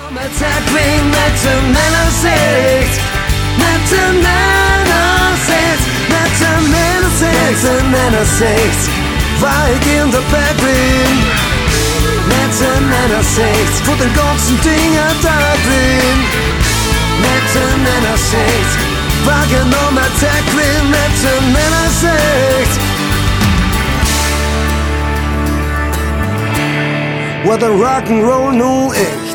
Waar ik in de bed ben. Met een NRC voor de ganzen dingen daarin. Met een NRC waar je nog met tech ben. Met een NRC. Wat een rock'n'roll nu ik.